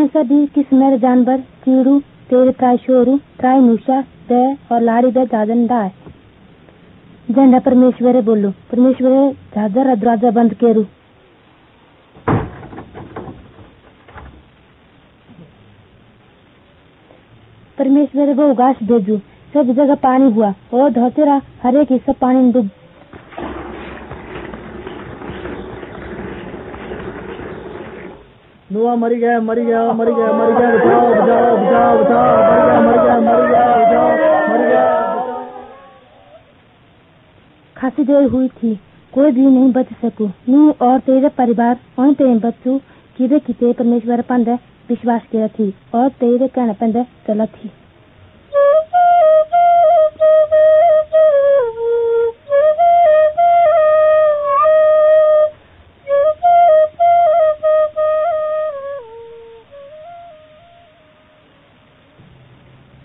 सभी किस्में जानवर चीड़ू तेरे त्राई शोरू त्राई मूसा दे और लाड़ी दे जाजंदा है। झंडा परमेश्वरे बोलो परमेश्वरे झाजर दरवाजा बंद केरू। परमेश्वरे वो घास भेजू सब जगह पानी हुआ और धोतेरा हरे की सब पानी डूब। नुआ मरी गया बचाओ बचाओ बचाओ बचाओ मर गया। खासी देर हुई थी कोई भी नहीं बच सकू। नू और तेरे परिवार उन तेरे बच्चों किते परमेश्वर पंदे विश्वास किया थी और तेरे कहने पंदे चला थी।